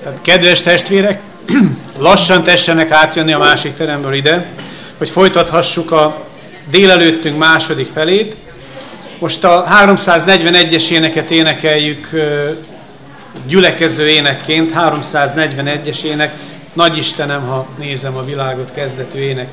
Tehát, kedves testvérek, lassan tessenek átjönni a másik teremből ide, hogy folytathassuk a délelőttünk második felét. Most a 341-es éneket énekeljük gyülekező énekként, 341-es ének, Nagy Istenem, ha nézem a világot kezdetű ének.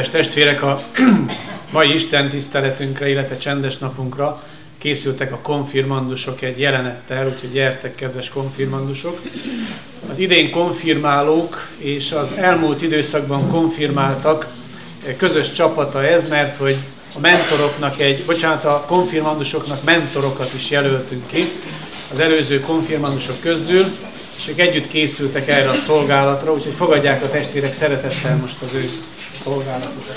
Kedves testvérek, a mai Isten tiszteletünkre, illetve csendes napunkra készültek a konfirmandusok egy jelenettel, úgyhogy gyertek, kedves konfirmandusok. Az idén konfirmálók és az elmúlt időszakban konfirmáltak közös csapata ez, mert hogy a konfirmandusoknak mentorokat is jelöltünk ki az előző konfirmandusok közül, és ők együtt készültek erre a szolgálatra, úgyhogy fogadják a testvérek szeretettel most az ő szolgálatot.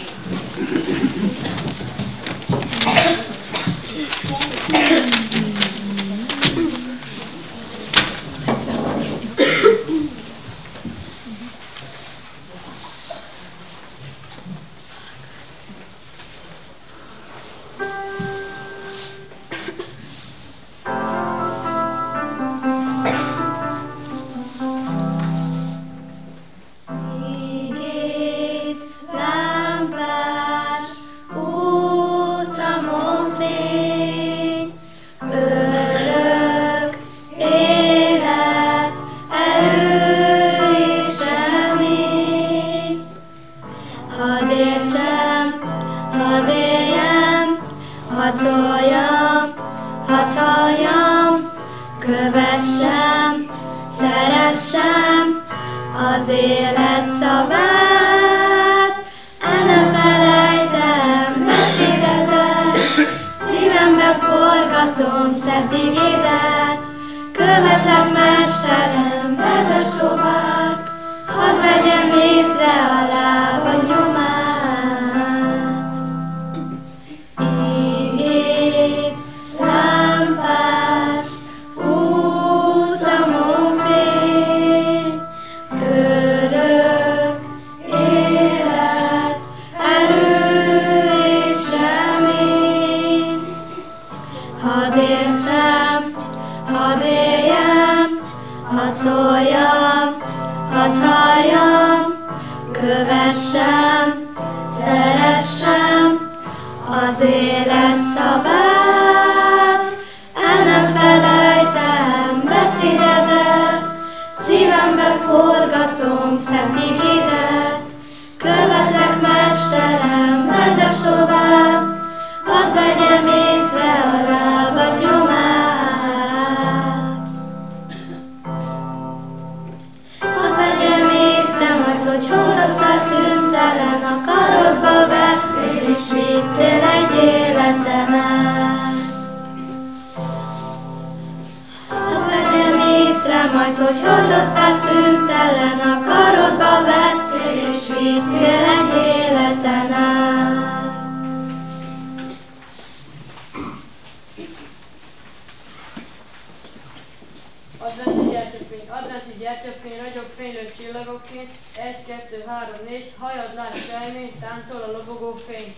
Adventi gyertyafény ragyog fénylő csillagokként, 1, 2, 3, 4, hajad lányos elmény, táncol a lobogó fény.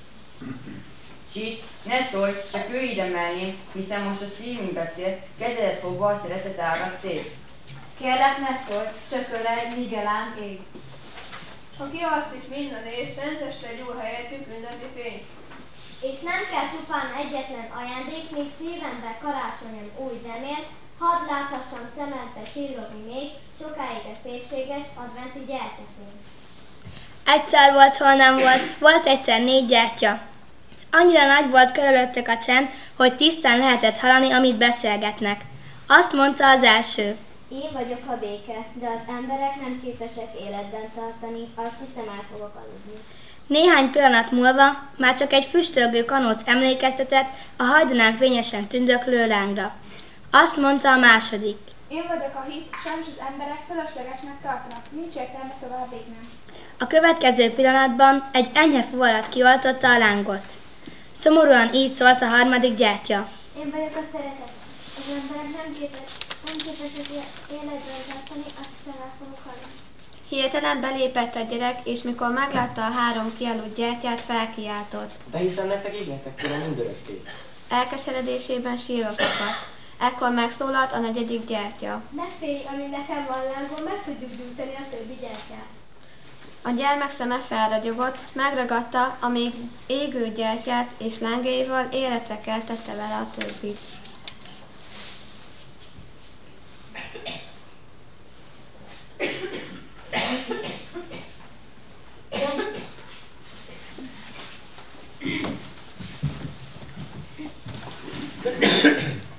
Csit, ne szólj, csak ő ide mellém, hiszen most a szívünk beszél, kezedet fogva a szeretet ágad szét. Kérlek, ne szólj, csak ölelj, míg elám ég. Ha kialszik minden és szenteste gyúl helyettük ünnepi fény. És nem kell csupán egyetlen ajándék, míg szívembe karácsonyom új remél, hadd láthassam szemedbe csillogni még, sokáig a szépséges adventi gyertyafény. Egyszer volt, hol nem volt, volt egyszer 4 gyertya. Annyira nagy volt körülöttük a csend, hogy tisztán lehetett hallani, amit beszélgetnek. Azt mondta az első. Én vagyok a béke, de az emberek nem képesek életben tartani, azt hiszem el fogok aludni. Néhány pillanat múlva már csak egy füstölgő kanóc emlékeztetett a hajdanán fényesen tündöklő lángra. Azt mondta a második. Én vagyok a hit, sajnos az emberek fölöslegesnek tartanak, nincs értelme tovább égnem. A következő pillanatban egy enyhe fuvalat kioltotta a lángot. Szomorúan így szólt a harmadik gyertya. Én vagyok a szeretet. Az emberek nem képesek életben tartani, azt hiszem el fogok halni. Hirtelen belépett egy gyerek, és mikor meglátta a 3 kialudt gyertyát, felkiáltott. De hiszen nektek ígértek tőle mindörökké. Elkeseredésében sírva fakadt. Ekkor megszólalt a 4. gyertya. Ne félj, ami nekem van lángon, meg tudjuk gyújtani a többi gyertyát. A gyermek szeme felragyogott, megragadta a még égő gyertyát, és lángjaival életre keltette vele a többit.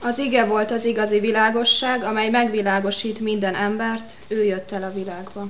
Az ige volt az igazi világosság, amely megvilágosít minden embert, ő jött el a világba.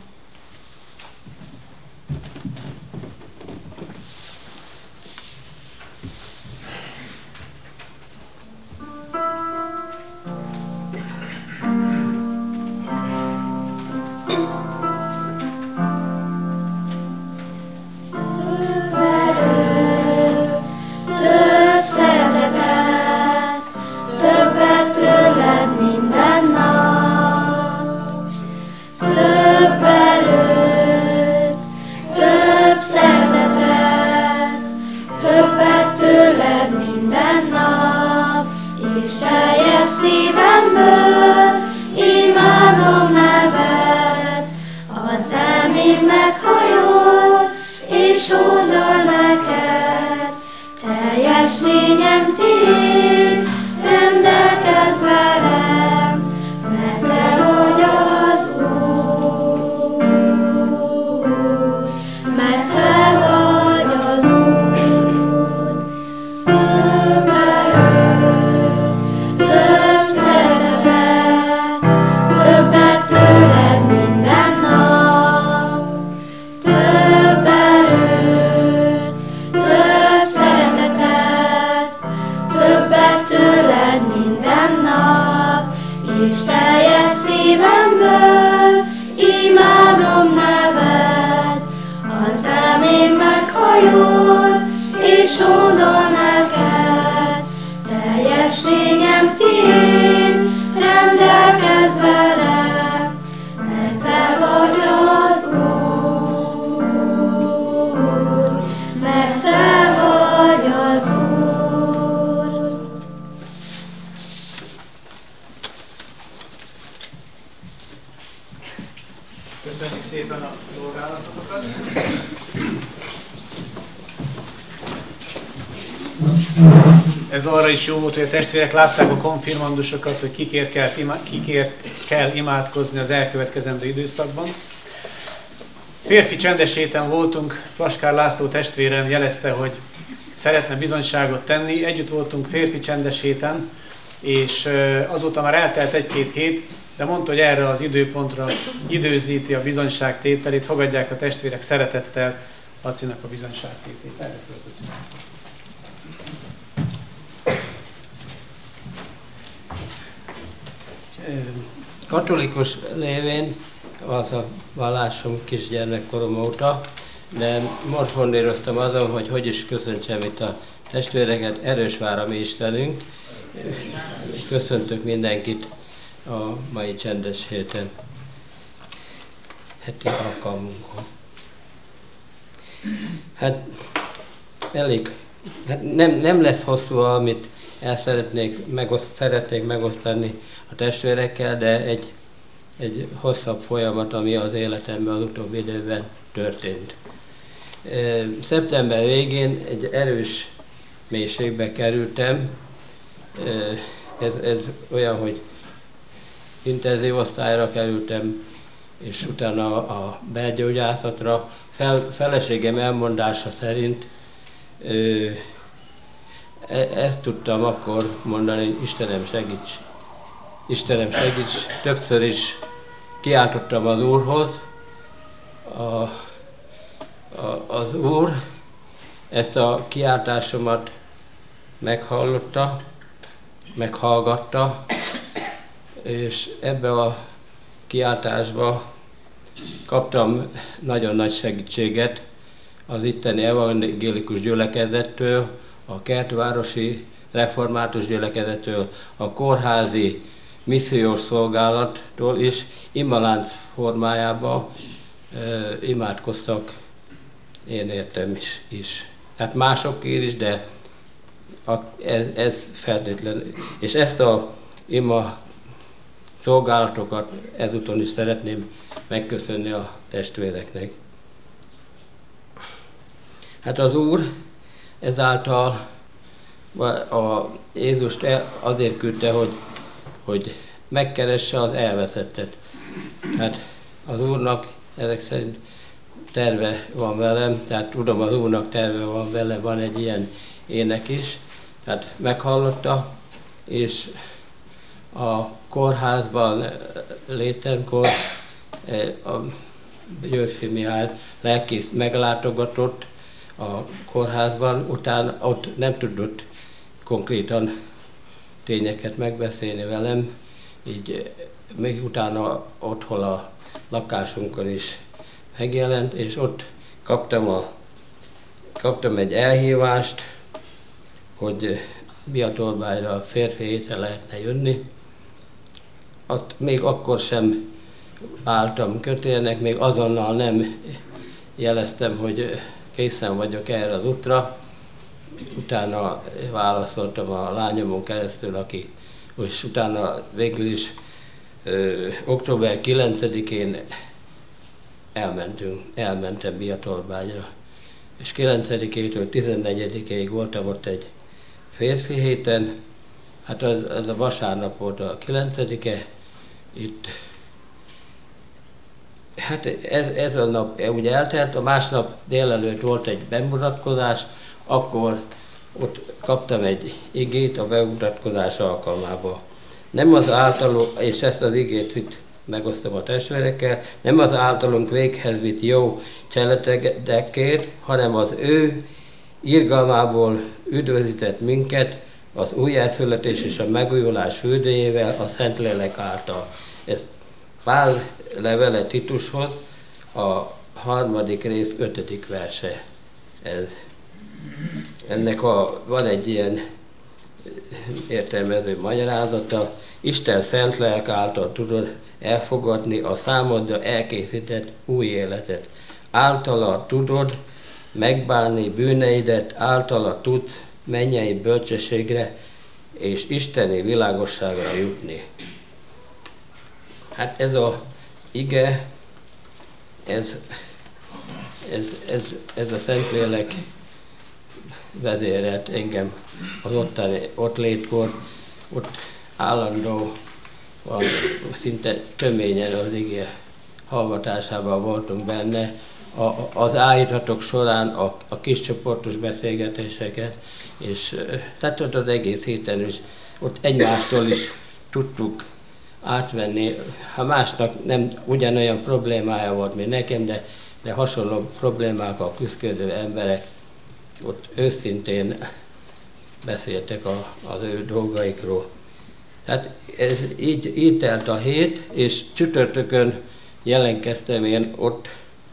Köszönjük szépen a szolgálatotokat. Ez arra is jó volt, hogy a testvérek látták a konfirmandusokat, hogy kikért kell imádkozni az elkövetkezendő időszakban. Férfi csendes héten voltunk, Plaskár László testvérem jelezte, hogy szeretne bizonyságot tenni. Együtt voltunk férfi csendes héten, és azóta már eltelt egy-két hét, de mondta, hogy erre az időpontra időzíti a bizonyságtételét. Fogadják a testvérek szeretettel Lacinak a bizonyságtételét. Katolikus lévén az a vallásom kisgyermekkorom óta, de morfondíroztam azon, hogy is köszöntsem itt a testvéreket. Erősvár a mi Istenünk, és köszöntök mindenkit a mai csendes héten, heti alkalmunkon. Hát elég, nem lesz hosszú, amit szeretnék megosztani a testvérekkel, de egy hosszabb folyamat, ami az életemben az utóbbi időben történt. Szeptember végén egy erős mélységbe kerültem. Ez olyan, hogy intenzív osztályra kerültem, és utána a belgyógyászatra. Feleségem elmondása szerint ezt tudtam akkor mondani, hogy Istenem segíts, többször is kiáltottam az Úrhoz. Az Úr ezt a kiáltásomat meghallgatta, és ebbe a kiáltásba kaptam nagyon nagy segítséget az itteni evangélikus gyülekezettől, a kertvárosi református gyülekezettől, a kórházi missziós szolgálattól is, imalánc formájában imádkoztak, én értem is. Tehát másokért is, de ez feltétlenül. És ezt a ima szolgálatokat ezúton is szeretném megköszönni a testvéreknek. Hát az Úr ezáltal a Jézust azért küldte, hogy megkeresse az elveszettet. Hát az Úrnak ezek szerint terve van velem, tehát tudom, az Úrnak terve van velem, van egy ilyen ének is, tehát meghallotta, és a kórházban létemkor a Györffy Mihály lelkész meglátogatott a kórházban, utána ott nem tudott konkrétan tényeket megbeszélni velem, így még utána otthon a lakásunkon is megjelent, és ott kaptam egy elhívást, hogy Biatorbágyra férfi hétre lehetne jönni. Még akkor sem álltam kötélnek, még azonnal nem jeleztem, hogy készen vagyok erre az útra. Utána válaszoltam a lányomon keresztül, és utána végül is október 9-én elmentem Biatorbágyra. És 9-től 14-ig voltam ott egy férfi héten, hát az a vasárnap volt a 9-e, itt, hát ez a nap ugye eltelt, a másnap délelőtt volt egy bemutatkozás, akkor ott kaptam egy igét a bemutatkozás alkalmából. Nem az általunk, és ezt az igét itt megosztom a testvérekkel, nem az általunk véghez vitt jó cselekedetekért, hanem az ő irgalmából üdvözített minket az újjászületés és a megújulás fürdőjével a Szentlélek által. Ez Pál levele Titushoz, a 3. rész 5. verse. Ez. Ennek van egy ilyen értelmező magyarázata. Isten szent lelk által tudod elfogadni a számodra elkészített új életet. Általa tudod megbánni bűneidet, általa tudsz mennyei bölcsességre és isteni világosságra jutni. Hát ez a ige, ez a Szentlélek vezérelt engem az ott létkor, ott állandó, szinte töményen az ige hallgatásában voltunk benne, az állítatok során a kis csoportos beszélgetéseket, és tehát ott az egész héten is, ott egymástól is tudtuk átvenni, ha másnak nem ugyanolyan problémája volt, mint nekem, de hasonló problémákkal küzdő emberek ott őszintén beszéltek az ő dolgaikról. Tehát ez így telt a hét, és csütörtökön jelentkeztem én ott,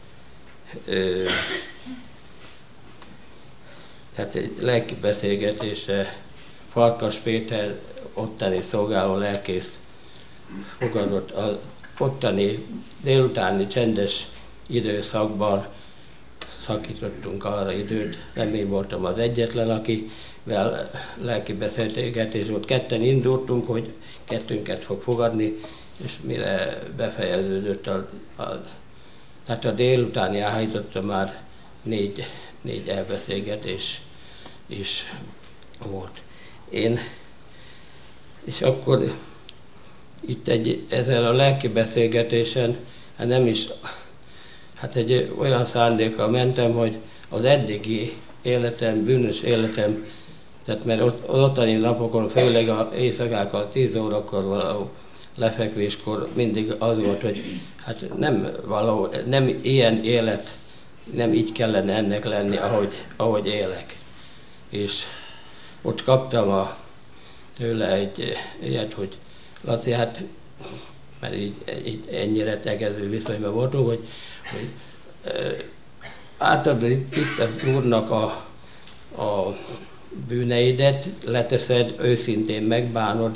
tehát egy lelki beszélgetésre Farkas Péter, ottani szolgáló lelkész fogadott az ottani délutáni csendes időszakban, szakítottunk arra időt, nem én voltam az egyetlen, akivel lelki beszélgetés volt. Ketten indultunk, hogy kettőnket fog fogadni, és mire befejeződött tehát a délutáni állította már négy elbeszélgetés is volt. És akkor itt ezzel a lelki beszélgetésen, nem is, hát egy olyan szándékkal mentem, hogy az eddigi életem, bűnös életem, tehát mert az ottani napokon, főleg az éjszakákkal 10 órakor való lefekvéskor mindig az volt, hogy hát nem ilyen élet, nem így kellene ennek lenni, ahogy élek. És ott kaptam tőle egy ilyet, hogy Laci, hát, mert így ennyire tegező viszonyban voltunk, hogy átadod itt az Úrnak a bűneidet, leteszed, őszintén megbánod,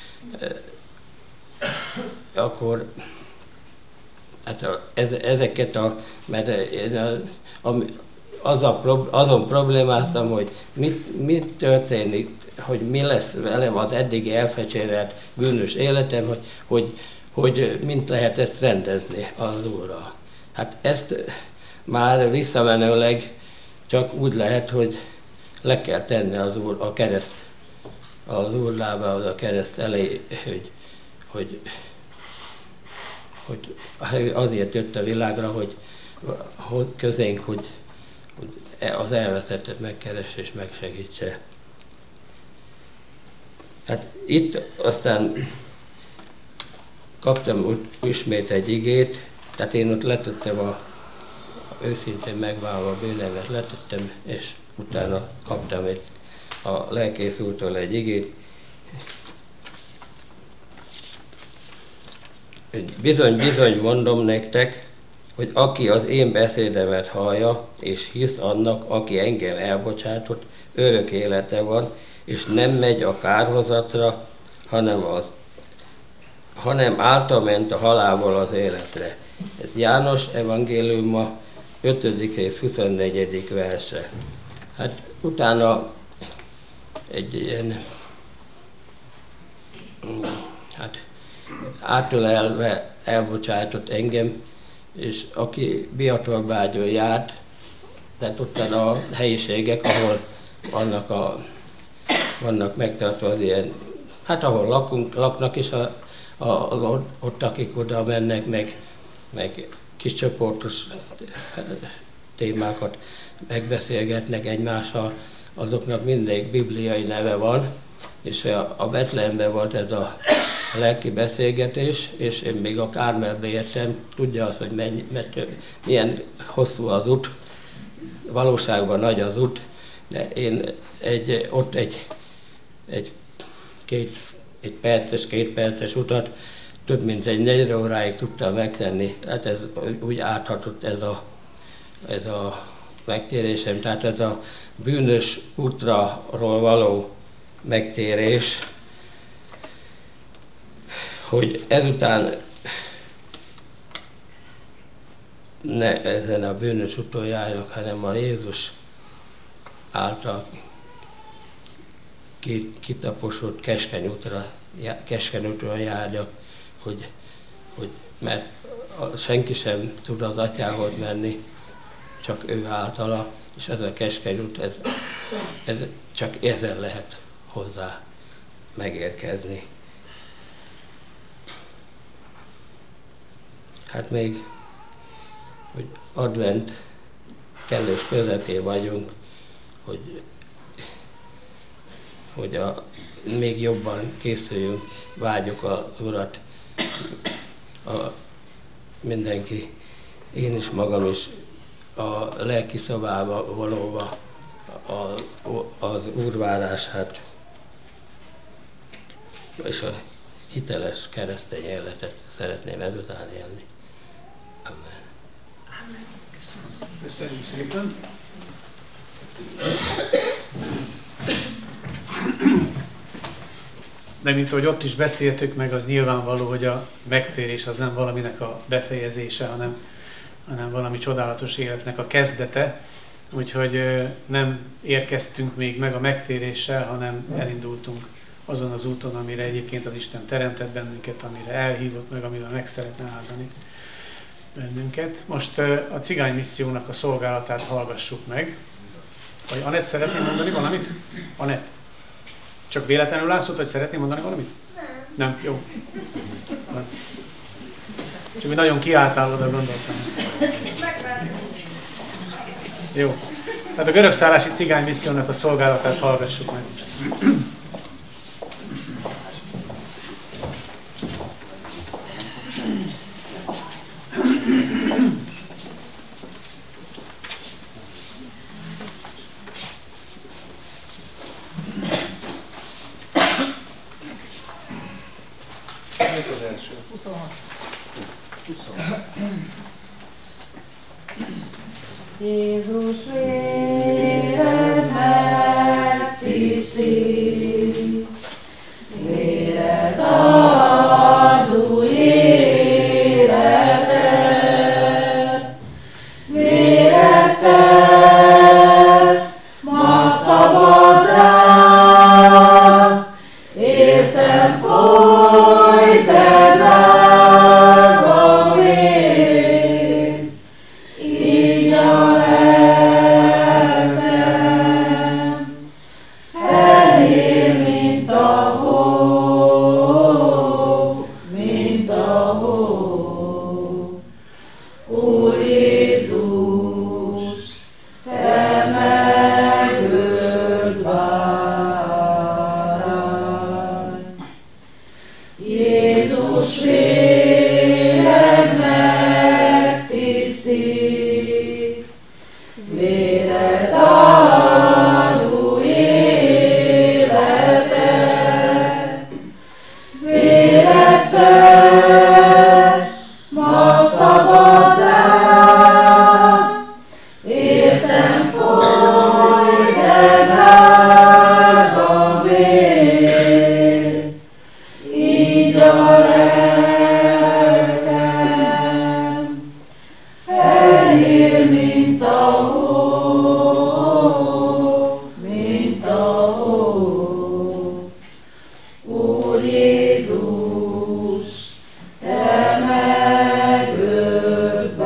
akkor hát ezeket mert azon problémáztam, hogy mit történik, hogy mi lesz velem az eddigi elfecsérelt bűnös életem, hogy mint lehet ezt rendezni az Úrral. Hát ezt már visszamenőleg csak úgy lehet, hogy le kell tenni az Úr lábához, a kereszt elé, hogy azért jött a világra, hogy közénk, hogy az elveszettet megkeresse és megsegítse. Hát itt aztán kaptam ismét egy igét, tehát én ott letettem őszintén megválva a bűnemet, letettem, és utána kaptam a lelkész úrtól egy igét. Bizony mondom nektek, hogy aki az én beszédemet hallja, és hisz annak, aki engem elbocsátott, örök élete van, és nem megy a kárhozatra, hanem által ment a halálból az életre. Ez János evangéliuma 5. rész 24. verse. Hát utána egy ilyen átölelve elbocsátott engem, és aki Biatorbágyon járt, tehát utána a helyiségek, ahol vannak megtartva az ilyen, hát ahol laknak is, ott akik oda mennek, meg kis csoportos témákat megbeszélgetnek egymással, azoknak mindig bibliai neve van, és a Betlehemben volt ez a lelki beszélgetés, és én még a Kármelbe értem, tudja azt, hogy milyen hosszú az út, valóságban nagy az út, de én ott egy két perces utat több mint egy 4 óráig tudtam megtenni. Tehát ez úgy áthatott ez a megtérésem, tehát ez a bűnös útról való megtérés, hogy ezután ne ezen a bűnös úton járjak, hanem a Jézus által kitaposott keskeny útra járjak, mert senki sem tud az Atyához menni, csak ő általa, és ez a keskeny út, ez csak ezen lehet hozzá megérkezni. Hát még, hogy advent kellős közepén vagyunk, hogy még jobban készüljünk, várjuk az Urat, mindenki, én is magam is a lelki szobába valóva az Úrvárását és a hiteles keresztény életet szeretném ezután élni. Amen. Köszönjük szépen. De mint ahogy ott is beszéltük meg, az nyilvánvaló, hogy a megtérés az nem valaminek a befejezése, hanem valami csodálatos életnek a kezdete. Úgyhogy nem érkeztünk még meg a megtéréssel, hanem elindultunk azon az úton, amire egyébként az Isten teremtett bennünket, amire elhívott meg, amire meg szeretne áldani bennünket. Most a cigány missziónak a szolgálatát hallgassuk meg. Vagy Anett, szeretném mondani valamit? Anett, csak véletlenül látszod, vagy szeretném mondani valamit? Nem. Jó. Csak mi nagyon kiálltál oda, gondoltam. Jó. Tehát a görögszállási cigány missziónak a szolgálatát hallgassuk meg most. Jézus véred megtisztít, véred ad új életet, véred tesz ma szabaddá, értem folyt te drága vér, így a lelkem fehér, mint a hó, mint a hó. Úr Jézus, te megöld bárány, Jézus vér, véret tesz, ma szabaddá, értem folyt, de drága vér, így a lelkem, fehér, mint a hó, mint a hó. Úr Jézus, te megölt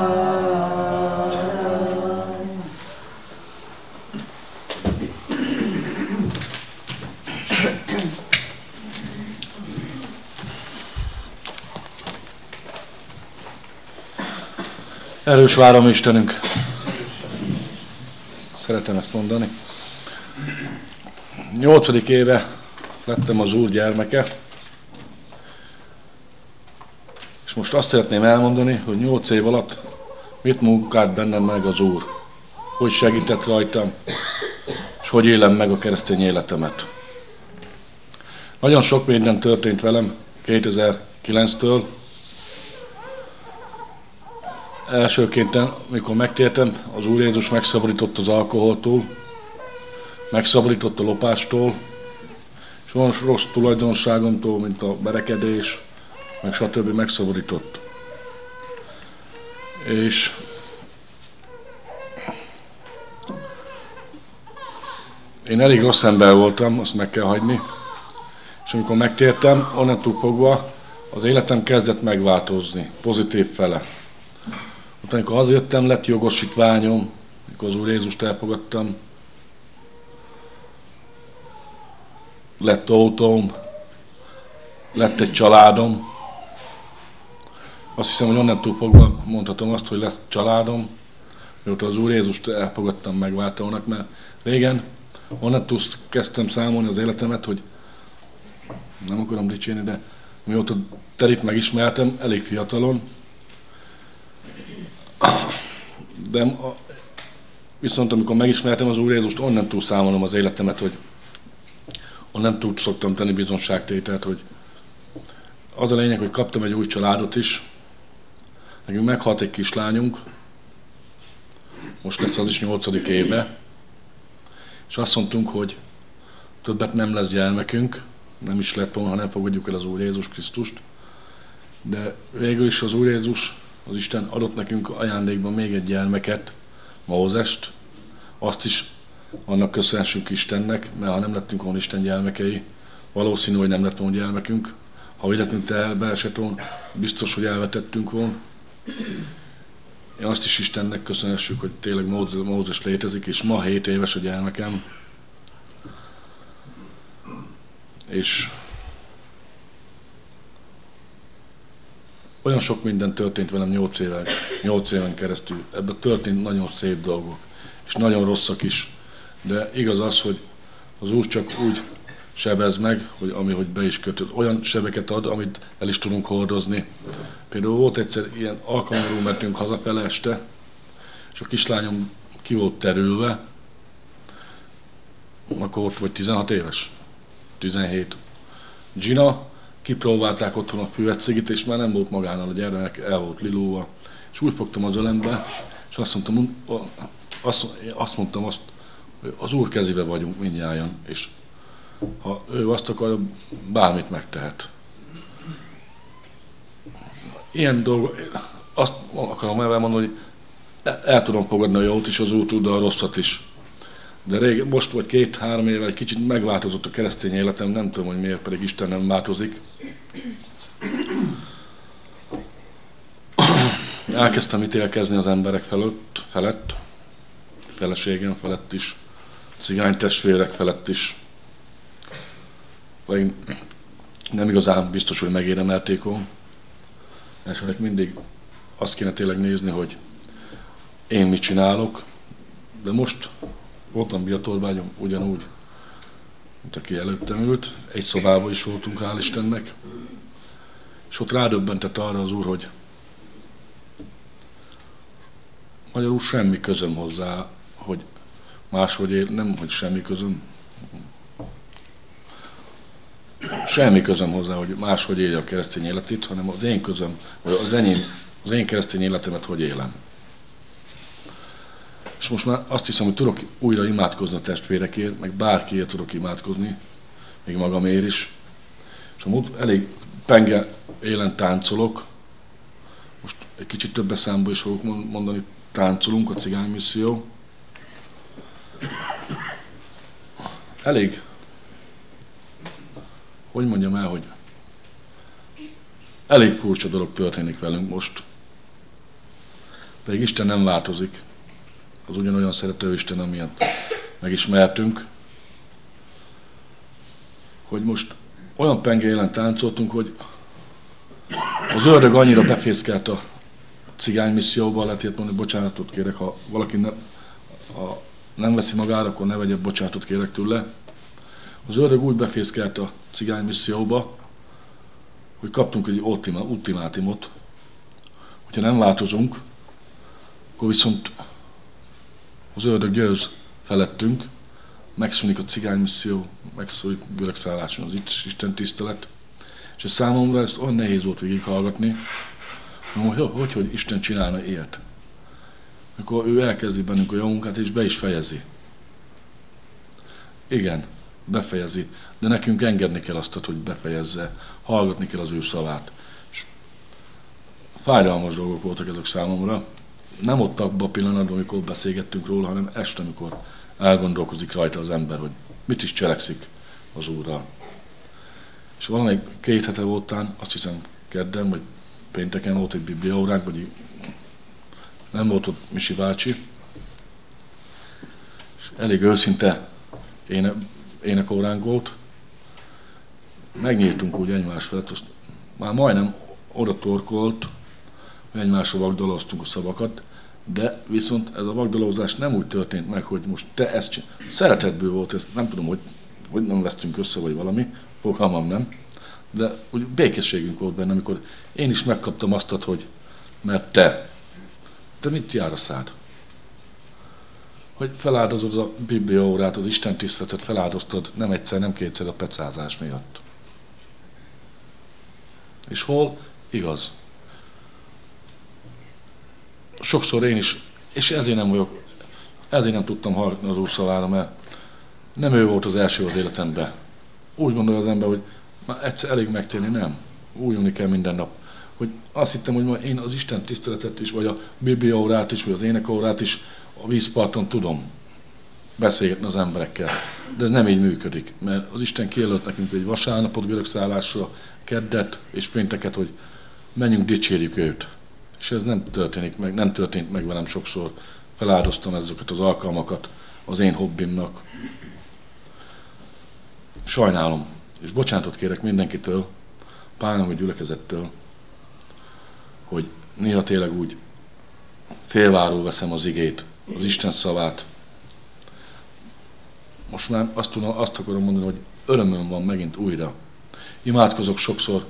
bárány. Erős várom Istenünk. Szeretem ezt mondani. 8. éve lettem az Úr gyermeke, és most azt szeretném elmondani, hogy 8 év alatt mit munkált bennem meg az Úr, hogy segített rajtam, és hogy élem meg a keresztény életemet. Nagyon sok minden történt velem 2009-től. Elsőként, amikor megtértem, az Úr Jézus megszabadított az alkoholtól, megszabadított a lopástól, és olyan rossz tulajdonságomtól, mint a berekedés, meg stb. Megszabadított. És én elég rossz ember voltam, azt meg kell hagyni, és amikor megtértem, onnantól fogva az életem kezdett megváltozni, pozitív fele. Utána, amikor hazajöttem, lett jogosítványom, amikor az Úr Jézust elfogadtam, lett autóm, lett egy családom. Azt hiszem, hogy onnantól fogva mondhatom azt, hogy lett családom, mióta az Úr Jézust elfogadtam megváltónak, mert régen onnantól kezdtem számolni az életemet, hogy nem akarom dicsérni, de mióta Terit megismertem, elég fiatalon, de viszont amikor megismertem az Úr Jézust, onnantól számolom az életemet, hogy onnantól szoktam tenni bizonságtételt, hogy az a lényeg, hogy kaptam egy új családot is, nekünk meghalt egy kislányunk, most lesz az is 8. éve, és azt mondtunk, hogy többet nem lesz gyermekünk, nem is lett volna, ha nem fogadjuk el az Úr Jézus Krisztust, de végül is az Úr Jézus, az Isten adott nekünk ajándékban még egy gyermeket, Mózest, azt is annak köszönhessük Istennek, mert ha nem lettünk volna Isten gyermekei, valószínű, hogy nem lett volna gyermekünk. Ha véletlenül elbeesett volna, biztos, hogy elvetettünk volna. Én azt is Istennek köszönhessük, hogy tényleg Mózes létezik, és ma 7 éves a gyermekem. És olyan sok minden történt velem 8 éven keresztül. Ebben történt nagyon szép dolgok, és nagyon rosszak is. De igaz az, hogy az Úr csak úgy sebez meg, hogy be is kötött. Olyan sebeket ad, amit el is tudunk hordozni. Például volt egyszer ilyen alkalomról mentünk hazafele este, és a kislányom ki volt terülve, akkor volt vagy 16 éves, 17. Gina, kipróbálták otthon a füvecigit, és már nem volt magánál a gyermek, el volt lilóva. És úgy fogtam az ölembe, és azt mondtam, hogy az Úr kezébe vagyunk mindnyájan, és ha ő azt akarja, bármit megtehet. Ilyen dolgok, azt akarom elmondani, hogy el tudom fogadni a jót is, az Úr de a rosszat is. De régen, most vagy 2-3 éve egy kicsit megváltozott a keresztény életem, nem tudom, hogy miért, pedig Isten nem változik. Elkezdtem ítélkezni az emberek felett, feleségem felett is, cigány testvérek felett is. Vagy nem igazán biztos, hogy megérdemelték volna. És mindig azt kéne tényleg nézni, hogy én mit csinálok, de most voltam Biatorbágyon ugyanúgy, mint aki előttem ült. Egy szobában is voltunk, hál' Istennek. És ott rádöbbentett arra az Úr, hogy magyarul semmi közöm hozzá, hogy máshogy él, nem, hogy semmi közöm. semmi közöm hozzá, hogy máshogy élje a keresztény életét, hanem az én közöm, vagy az én keresztény életemet hogy élem. És most már azt hiszem, hogy tudok újra imádkozni a testvérekért, meg bárkiért tudok imádkozni, még magamért is. És elég penge élen táncolok, most egy kicsit többes számban is fogok mondani, táncolunk, a cigány misszió. Elég, hogy mondjam el, hogy elég furcsa dolog történik velünk most. Pedig Isten nem változik. Az ugyanolyan szerető Isten, amilyet megismertünk. Hogy most olyan penge élen táncoltunk, hogy az ördög annyira befészkelt a cigány misszióban, lehet ilyet mondani, bocsánatot kérek, ha valaki nem veszi magára, akkor ne vegye, bocsánatot kérek tőle. Az ördög úgy befészkelt a cigány misszióba, hogy kaptunk egy ultimátumot, hogyha nem változunk, akkor viszont az ördög győz felettünk, megszűnik a cigány misszió, megszűnik görögszálláson az Isten tisztelet. És számomra ezt olyan nehéz volt végighallgatni, hogy Isten csinálna ilyet. Akkor ő elkezdi bennünk a jó munkát, és be is fejezi. Igen, befejezi, de nekünk engedni kell azt, hogy befejezze, hallgatni kell az ő szavát. És fájdalmas dolgok voltak ezek számomra. Nem ott abban a pillanatban, amikor beszélgettünk róla, hanem este, amikor elgondolkozik rajta az ember, hogy mit is cselekszik az Úrral. És valamelyik 2 hete voltán, azt hiszem kedden, vagy pénteken volt egy bibliaóránk, vagy nem volt ott Misi bácsi, és elég őszinte énekóránk volt. Megnyíltunk úgy egymás felett, már majdnem oda torkolt, hogy egymásra vagdaloztunk a szavakat, de viszont ez a vagdalózás nem úgy történt meg, hogy most te ezt csinálj. Szeretetből volt ez, nem tudom, hogy nem vesztünk össze, vagy valami, fogalmam nem, de úgy békességünk volt benne, amikor én is megkaptam azt, hogy mert te mit jár a szád? Hogy feláldozod a bibliaórát, az Isten tiszteletet feláldoztad nem egyszer, nem kétszer a pecázás miatt. És hol? Igaz. Sokszor én is, és ezért nem tudtam hallgatni az Úr szavára, mert nem ő volt az első az életemben. Úgy gondolja az ember, hogy már egyszer elég megtérni, nem. Újulni kell minden nap. Hogy azt hittem, hogy ma én az Isten tiszteletet is, vagy a bibliaórát is, vagy az énekórát is a vízparton tudom beszélgetni az emberekkel. De ez nem így működik, mert az Isten kijelölt nekünk egy vasárnapot, görögszállásra, keddet és pénteket, hogy menjünk, dicsérjük őt. És ez nem történt meg velem sokszor. Feláldoztam ezeket az alkalmakat az én hobbimnak. Sajnálom, és bocsánatot kérek mindenkitől, párnámú gyülekezettől, hogy néha tényleg úgy félváról veszem az igét, az Isten szavát. Most már azt akarom mondani, hogy örömöm van megint újra. Imádkozok sokszor,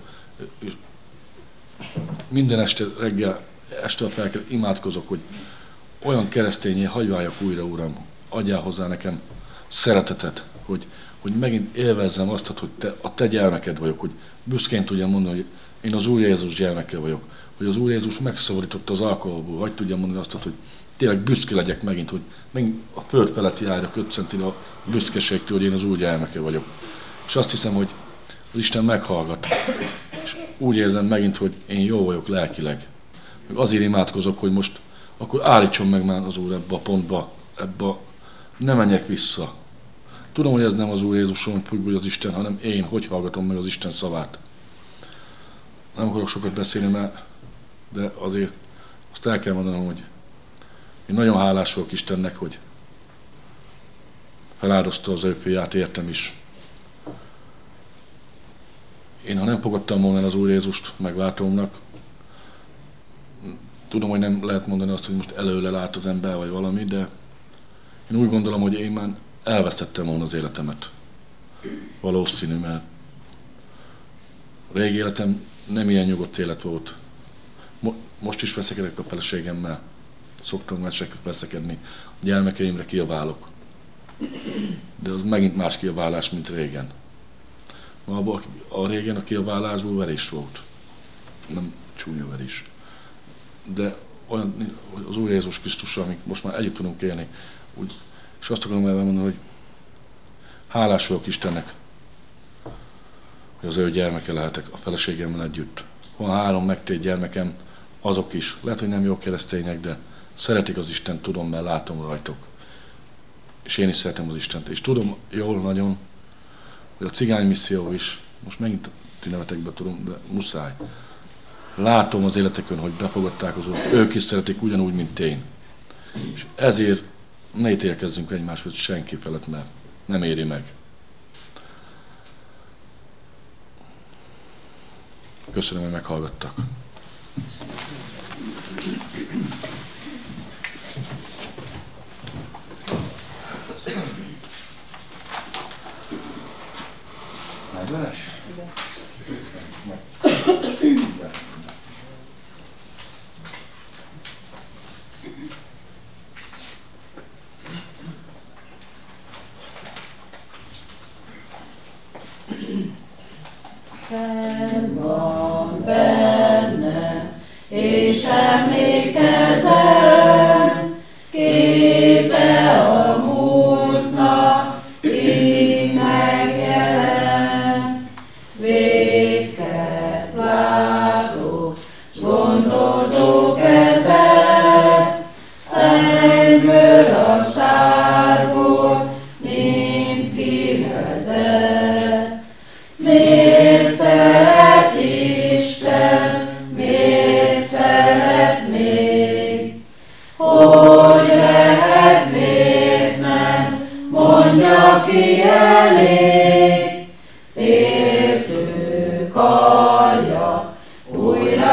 minden este reggel, este fel kell imádkozok, hogy olyan keresztényé hagyj váljak újra, Uram, adjál hozzá nekem szeretetet, hogy megint élvezzem azt, hogy a te gyermeked vagyok, hogy büszkén tudjam mondani, hogy én az Úr Jézus gyermeke vagyok, hogy az Úr Jézus megszabadította az alkoholból, vagy tudjam mondani azt, hogy tényleg büszke legyek megint, hogy megint a föld feletti árak ötszenti a büszkeségtől, hogy én az Úr gyermeke vagyok. És azt hiszem, hogy az Isten meghallgat. És úgy érzem megint, hogy én jó vagyok lelkileg. Meg azért imádkozok, hogy most akkor állítson meg már az Úr ebbe a pontba, ne menjek vissza. Tudom, hogy ez nem az Úr Jézuson függ, vagy az Isten, hanem én, hogy hallgatom meg az Isten szavát. Nem akarok sokat beszélni, de azért azt el kell mondanom, hogy én nagyon hálás vagyok Istennek, hogy feláldozta az ő fiát, értem is. Én, ha nem fogadtam volna el az Úr Jézust megváltómnak, tudom, hogy nem lehet mondani azt, hogy most előle lát az ember, vagy valami, de én úgy gondolom, hogy én már elvesztettem volna az életemet. Valószínű, mert a régi életem nem ilyen nyugodt élet volt. Most is veszekedek a feleségemmel, szoktam veszekedni, a gyermekeimre kiabálok. De az megint más kiabálás, mint régen. A régen a kiabálásból verés volt. Nem csúnya verés. De olyan, az Úr Jézus Krisztussal, amik most már együtt tudunk élni, úgy, és azt akarom elmondani, hogy hálás vagyok Istennek, hogy az ő gyermeke lehetek a feleségemmel együtt. Van 3 megtért gyermekem, azok is. Lehet, hogy nem jó keresztények, de szeretik az Istent, tudom, mert látom rajtuk. És én is szeretem az Istent. És tudom jól nagyon, hogy a cigány misszió is, most megint ti nevetekbe tudom, de muszáj. Látom az életekön, hogy befogadták az Urat. Ők is szeretik ugyanúgy, mint én. És ezért ne ítélkezzünk egymáshoz senki felett, mert nem éri meg. Köszönöm, hogy meghallgattak. Nagyveres? Igen. Fenn van benne, és emlékezem, képe a múltnak, így megjelent. Vétket látok, gondozó kezed, szennyből a sárból, mint kivezet. Miért szeret Isten, miért szeret még? Hogy lehet, miért nem mondja ki elég? Féltő karja újra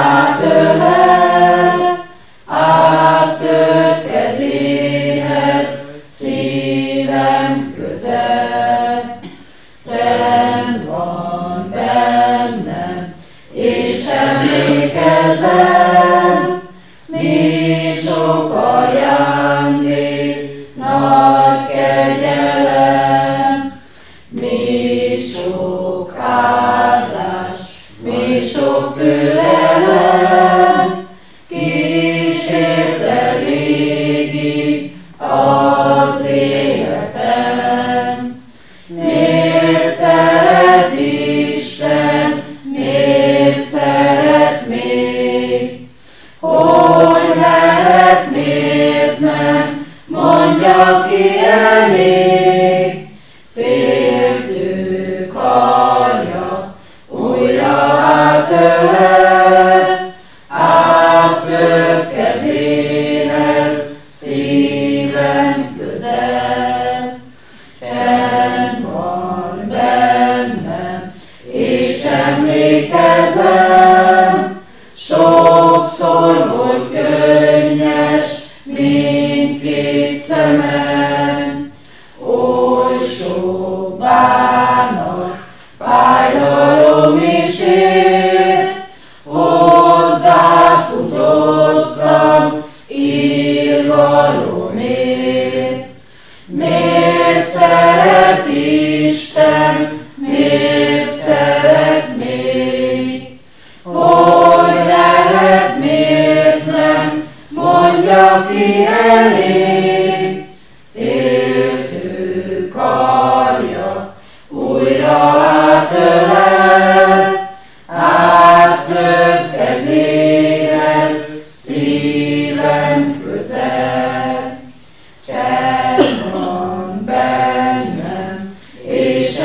átölel, áttört kezéhez szívem közel. Csend van bennem, és emlékezem, mi sok ajándék, nagy kegyelem, mi sok áldás, mi sok türelem, kísérte végig az életem. Miért szeret Isten, miért szeret még? Hogy lehet, miért nem mondja ki elég? Féltő karja újra átölel, áttört kezéhez szívem közel. Csend van bennem, és emlékezem, sokszor volt könnyes mindkét szemem. Oly sok bánat, fájdalom is ér, hozzáfutottam irgalomért. Miért szeret Isten, miért szeret még? Hogy lehet, miért nem mondja ki elég? Féltő karja újra átölel, áttört kezéhez szívem közel. Csend van bennem, és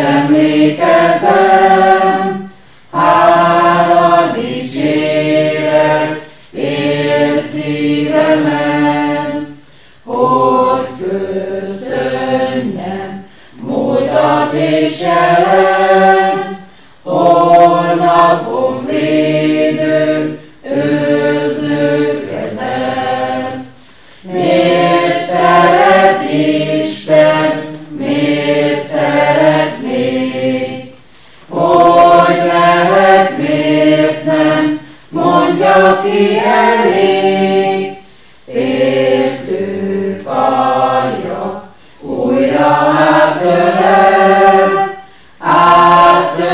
emlékezem, hála dicséret él szívemen, hogy köszönjem múltat és jelent, holnapom védő, őrző kezed. Miért szeret Isten, miért szeret még? Hogy lehet, miért nem mondja ki elég? Féltő karja újra átölel, áttört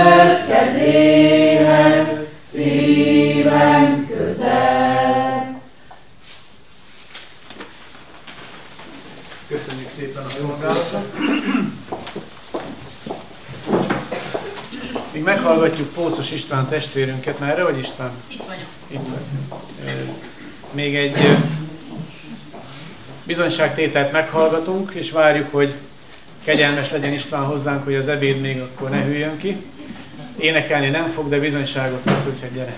Bócos István testvérünket. Merre vagy István? Itt vagyok. Itt vagy. Még egy bizonyságtételt meghallgatunk, és várjuk, hogy kegyelmes legyen István hozzánk, hogy az ebéd még akkor ne hűljön ki. Énekelni nem fog, de bizonyságot tesz, úgyhogy gyere.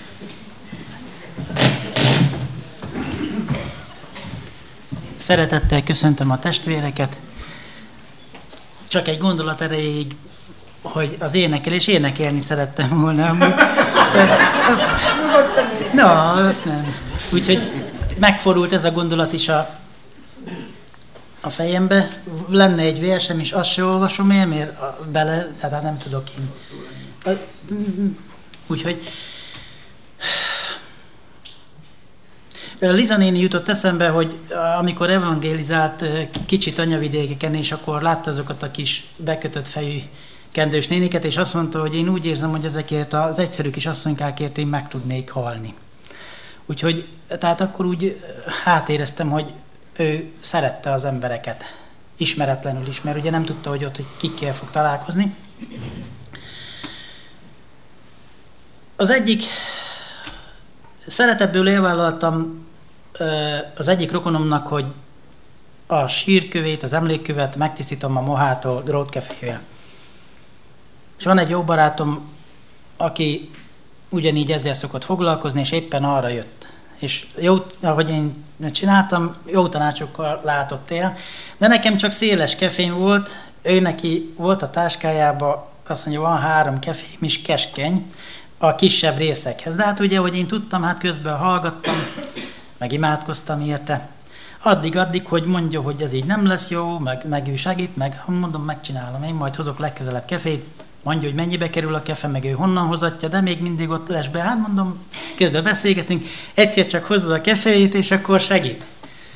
Szeretettel köszöntöm a testvéreket. Csak egy gondolat erejéig, hogy az énekelés énekelni szerettem volna. Na, azt nem. Úgyhogy megfordult ez a gondolat is a fejembe. Lenne egy versem is, azt se olvasom én, mert bele, tehát nem tudok én. Úgyhogy Liza néni jutott eszembe, hogy amikor evangélizált kicsit anyavidékeken, és akkor látta azokat a kis bekötött fejű kendős néniket, és azt mondta, hogy én úgy érzem, hogy ezekért az egyszerű kis asszonykákért én meg tudnék halni. Úgyhogy, tehát akkor úgy éreztem, hogy ő szerette az embereket, ismeretlenül is, mert ugye nem tudta, hogy ott kikkel fog találkozni. Az egyik szeretetből elvállaltam az egyik rokonomnak, hogy a sírkövét, az emlékkövet megtisztítom a mohától drótkefével. És van egy jó barátom, aki ugyanígy ezzel szokott foglalkozni, és éppen arra jött. És jó, ahogy én csináltam, jó tanácsokkal látott el, de nekem csak széles kefém volt, ő neki volt a táskájában, azt mondja, van 3 kefém is keskeny a kisebb részekhez. De hát ugye, hogy én tudtam, hát közben hallgattam, meg imádkoztam érte. Addig, hogy mondja, hogy ez így nem lesz jó, meg ő segít, meg mondom, megcsinálom, én majd hozok legközelebb kefét, mondja, hogy mennyibe kerül a kefe, meg ő honnan hozatja, de még mindig ott lesz be. Hát mondom, közben beszélgetünk, egyszer csak hozza a keféjét, és akkor segít.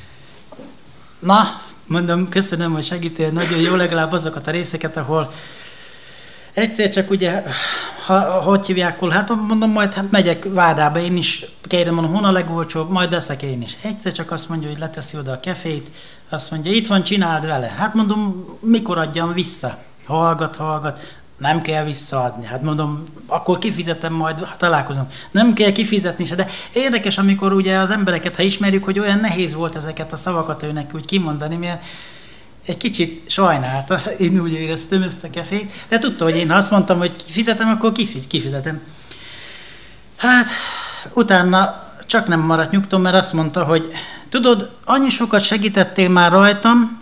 Na, mondom, köszönöm, hogy segítél, nagyon jó, legalább azokat a részeket, ahol egyszer csak ugye, hogy hívják, hát mondom, majd hát megyek Vádába, én is kérdem, mondom, hon a legolcsóbb, majd eszek én is. Egyszer csak azt mondja, hogy leteszi oda a kefét, azt mondja, itt van, csináld vele. Hát mondom, mikor adjam vissza? Hallgat, nem kell visszaadni. Hát mondom, akkor kifizetem majd, ha találkozom. Nem kell kifizetni se, de érdekes, amikor ugye az embereket, ha ismerjük, hogy olyan nehéz volt ezeket a szavakat őnek úgy kimondani, mert egy kicsit sajnálta, én úgy éreztem ezt a kefét, de tudta, hogy én ha azt mondtam, hogy kifizetem, akkor kifizetem. Hát, utána csak nem maradt nyugtom, mert azt mondta, hogy tudod, annyi sokat segítettél már rajtam,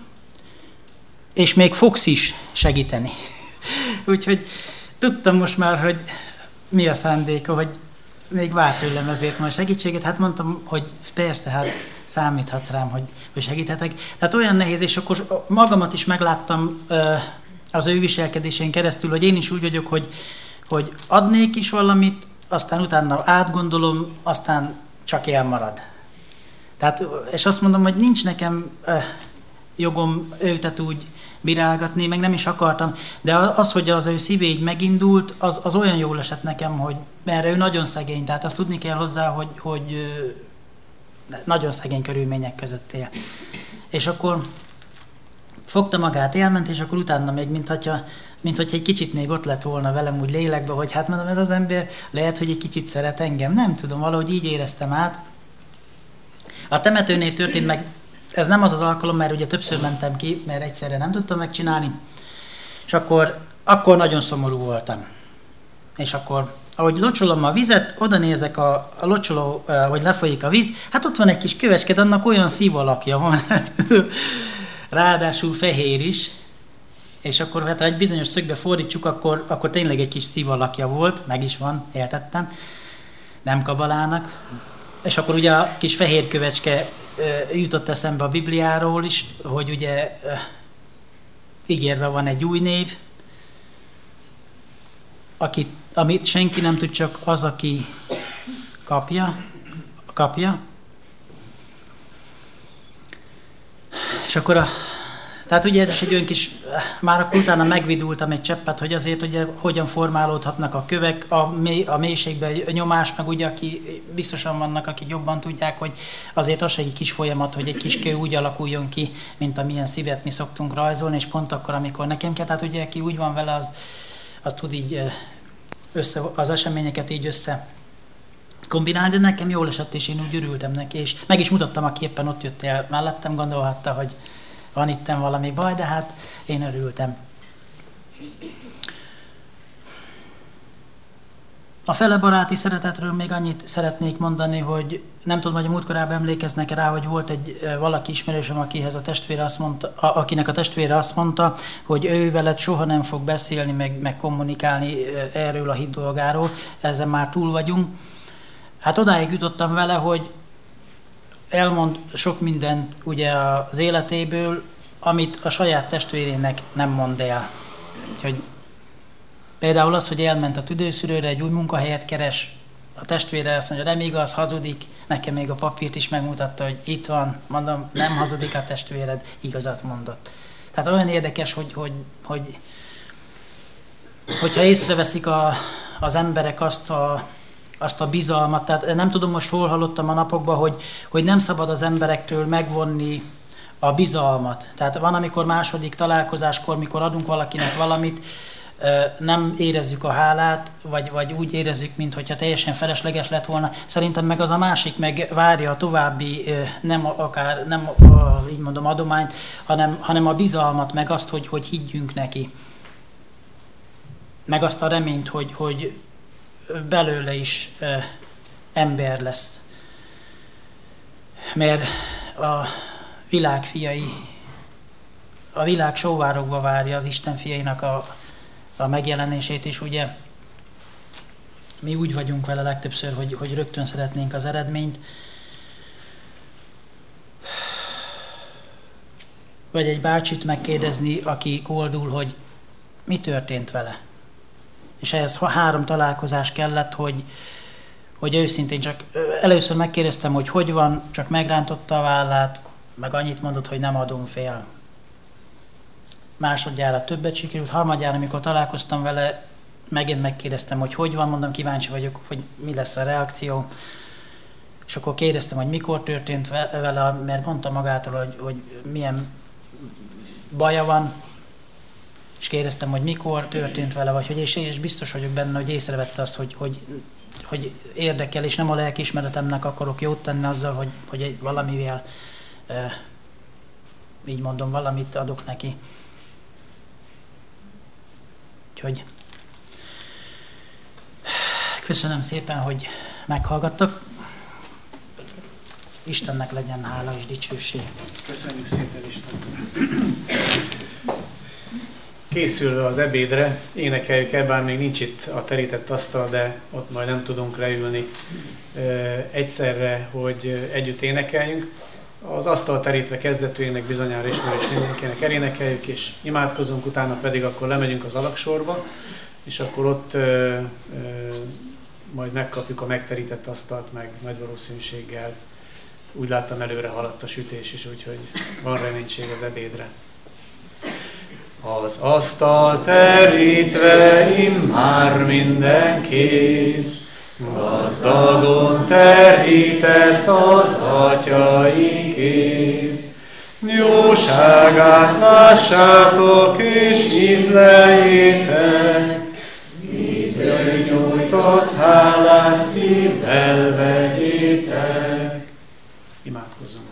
és még fogsz is segíteni. Úgyhogy tudtam most már, hogy mi a szándéka, hogy még vár tőlem ezért majd segítséget. Hát mondtam, hogy persze, hát számíthatsz rám, hogy segíthetek. Tehát olyan nehéz, és akkor magamat is megláttam az ő viselkedésén keresztül, hogy én is úgy vagyok, hogy adnék is valamit, aztán utána átgondolom, aztán csak elmarad. Tehát, és azt mondom, hogy nincs nekem jogom őtet úgy bírálgatni, meg nem is akartam, de az, hogy az ő szívé így megindult, az olyan jól esett nekem, hogy mert ő nagyon szegény, tehát azt tudni kell hozzá, hogy nagyon szegény körülmények között él. És akkor fogta magát, elment, és akkor utána még, mint hogy egy kicsit még ott lett volna velem úgy lélekbe, hogy hát mondom, ez az ember lehet, hogy egy kicsit szeret engem, nem tudom, valahogy így éreztem át. A temetőnél történt meg, ez nem az az alkalom, mert ugye többször mentem ki, mert egyszerre nem tudtam megcsinálni, és akkor nagyon szomorú voltam. És akkor, ahogy locsolom a vizet, oda nézek a locsoló, hogy lefolyik a víz, hát ott van egy kis kövecsked, annak olyan szívalakja van, ráadásul fehér is, és akkor hát ha egy bizonyos szögbe fordítsuk, akkor tényleg egy kis szívalakja volt, meg is van, éltettem, nem kabalának. És akkor ugye a kis fehér kövecske jutott eszembe a Bibliáról is, hogy ugye ígérve van egy új név, amit senki nem tud, csak az, aki kapja. És akkor tehát ugye ez is egy olyan kis, már akkor utána megvidultam egy cseppet, hogy azért ugye hogyan formálódhatnak a kövek, a mélységben nyomás, meg ugye aki biztosan vannak, akik jobban tudják, hogy azért az egy kis folyamat, hogy egy kis kő úgy alakuljon ki, mint amilyen szívet mi szoktunk rajzolni, és pont akkor, amikor nekem kell, tehát ugye aki úgy van vele, az tud így az eseményeket így össze kombinálni, de nekem jól esett, és én úgy örültem neki, és meg is mutattam, aki éppen ott jött el mellettem, gondolhatta, hogy van itten valami baj, de hát én örültem. A felebaráti szeretetről még annyit szeretnék mondani, hogy nem tudom, hogy a múltkorában emlékeznek rá, hogy volt egy valaki ismerősöm, akinek a testvére azt mondta, hogy ő veled soha nem fog beszélni, meg kommunikálni erről a hit dolgáról, ezen már túl vagyunk. Hát odáig jutottam vele, hogy elmond sok mindent ugye az életéből, amit a saját testvérének nem mond el. Úgyhogy például az, hogy elment a tüdőszűrőre, egy új munkahelyet keres, a testvére azt mondja, nem igaz, hazudik, nekem még a papírt is megmutatta, hogy itt van, mondom, nem hazudik a testvéred, igazat mondott. Tehát olyan érdekes, hogyha észreveszik az emberek azt a bizalmat, tehát nem tudom, most hol hallottam a napokban, hogy nem szabad az emberektől megvonni a bizalmat. Tehát van, amikor második találkozáskor, mikor adunk valakinek valamit, nem érezzük a hálát, vagy úgy érezzük, mintha teljesen felesleges lett volna. Szerintem meg az a másik meg várja a további, így mondom, adományt, hanem a bizalmat, meg azt, hogy higgyünk neki. Meg azt a reményt, hogy belőle is ember lesz. Mert a világ fiai, a világ sóvárogva várja az Isten fiainak a megjelenését is, ugye mi úgy vagyunk vele legtöbbször, hogy rögtön szeretnénk az eredményt. Vagy egy bácsit megkérdezni, aki koldul, hogy mi történt vele. És ehhez 3 találkozás kellett, hogy őszintén csak először megkérdeztem, hogy van, csak megrántotta a vállát, meg annyit mondott, hogy nem adom fél. Másodjára többet sikerült, harmadjára, amikor találkoztam vele, megint megkérdeztem, hogy van, mondom, kíváncsi vagyok, hogy mi lesz a reakció. És akkor kérdeztem, hogy mikor történt vele, mert mondta magától, hogy milyen baja van, és kérdeztem, hogy mikor történt vele, és biztos vagyok benne, hogy észrevette azt, hogy érdekel, és nem a lelkiismeretemnek akarok jót tenni azzal, hogy valamivel, így mondom, valamit adok neki. Úgyhogy köszönöm szépen, hogy meghallgattak. Istennek legyen hála és dicsőség. Köszönjük szépen, Isten. Készülve az ebédre, énekeljük el, bár még nincs itt a terített asztal, de ott majd nem tudunk leülni egyszerre, hogy együtt énekeljünk. Az asztal terítve kezdetőjének bizonyára ismerős mindenkinek elénekeljük, és imádkozunk, utána pedig akkor lemegyünk az alagsorba, és akkor ott majd megkapjuk a megterített asztalt, meg nagy valószínűséggel úgy láttam, előre haladt a sütés is, úgyhogy van reménység az ebédre. Az asztal terítve immár minden kész, gazdagon terített az atyai kéz. Jóságát lássátok és ízleljétek, mit ő nyújtott hálás szívvel vegyétek. Imádkozzunk.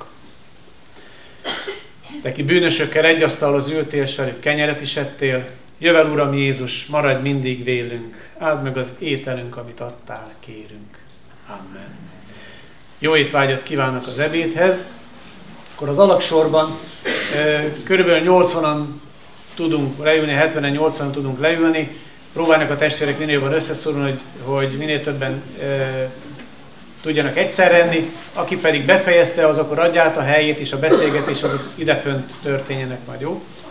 Te, ki bűnösökkel egy asztalhoz ültél, és velük kenyeret is ettél, jövel, Uram Jézus, maradj mindig vélünk, áld meg az ételünk, amit adtál, kérünk. Amen. Jó étvágyat kívánok az ebédhez. Akkor az alagsorban körülbelül 80-an tudunk leülni, 70-en, 80-an tudunk leülni. Próbálnak a testvérek minél jobban összeszorulni, hogy minél többen tudjanak egyszerre enni. Aki pedig befejezte, az akkor adja át a helyét, és a beszélgetés azok idefönt történjenek majd, jó?